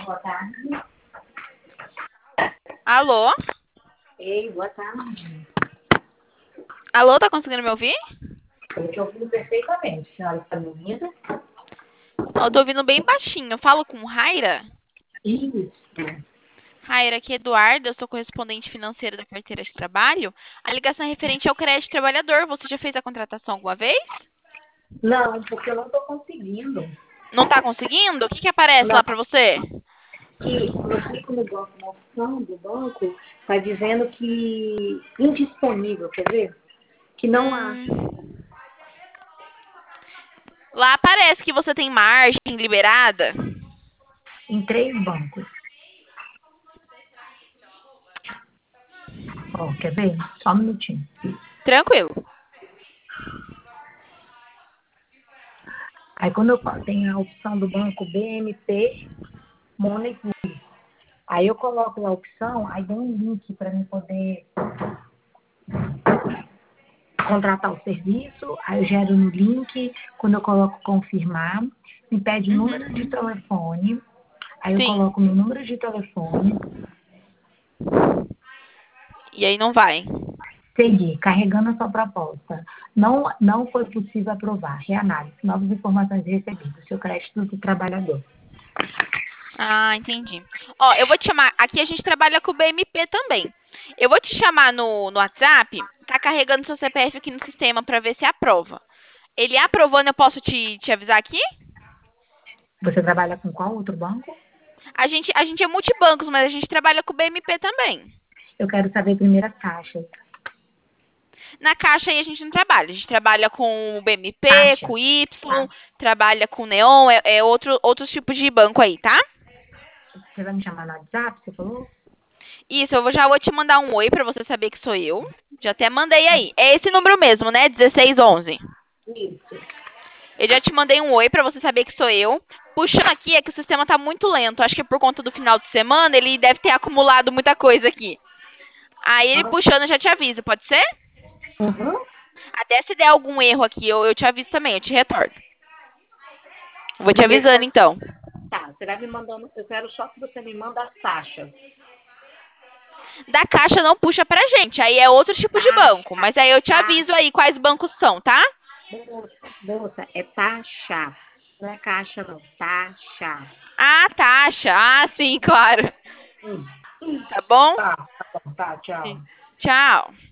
boa tarde. Alô? Ei, boa tarde. Alô, tá conseguindo me ouvir? Estou te ouvindo perfeitamente. A senhora está me ouvindo? Eu tô ouvindo bem baixinho. Eu falo com Raira. Isso. Raira, aqui é Eduarda, eu sou correspondente financeira da carteira de trabalho. A ligação é referente ao crédito trabalhador. Você já fez a contratação alguma vez? Não, porque eu não estou conseguindo. Não tá conseguindo? O que que aparece Não, lá pra você? que quando eu clico no banco, na opção do banco, está dizendo que indisponível, quer ver? Que não acha Hum, Lá aparece que você tem margem liberada. em 3 bancos. Ó, quer ver? Só um minutinho. Tranquilo. Aí quando eu tenho a opção do banco BMP Money Plus, aí eu coloco a opção, aí dá um link para mim poder contratar o serviço, aí eu gero no link, quando eu coloco confirmar, me pede o número de Uhum. telefone, aí eu Sim. coloco meu número de telefone, E aí não vai. segui, carregando a sua proposta. Não foi possível aprovar. Reanálise, novas informações recebidas, seu crédito do trabalhador. Ah, entendi. Ó, eu vou te chamar. Aqui a gente trabalha com o BMP também. Eu vou te chamar no WhatsApp. Tá carregando seu CPF aqui no sistema pra ver se aprova. Ele aprovando, eu posso te avisar aqui? Você trabalha com qual outro banco? A gente é multibancos, mas a gente trabalha com o BMP também. Eu quero saber primeiro as taxas. Na Caixa aí a gente não trabalha. A gente trabalha com o BMP, Taxa? com o Y, trabalha com o Neon, é outros tipos de banco aí, tá? Você vai me chamar no WhatsApp, você falou? Isso, já vou te mandar um oi pra você saber que sou eu. Já até mandei aí. É esse número mesmo, né? 1611. Isso. Eu já te mandei um oi pra você saber que sou eu. Puxando aqui é que o sistema tá muito lento. Acho que por conta do final de semana ele deve ter acumulado muita coisa aqui. Aí ele puxando eu já te aviso, pode ser? Uhum. Até se der algum erro aqui, eu te aviso também, eu te retorno. Vou te Primeiro, avisando então. tá, você vai me mandando, eu quero só que você me manda as taxas. Da Caixa não puxa pra gente, aí é outro tipo de banco. Taxa, Mas aí eu te aviso taxa, aí quais bancos são, tá? moça, é taxa, não é caixa não, taxa. Ah, taxa. Ah, sim, claro. Hum. Tá bom? Tá bom, tá, tchau. Tchau.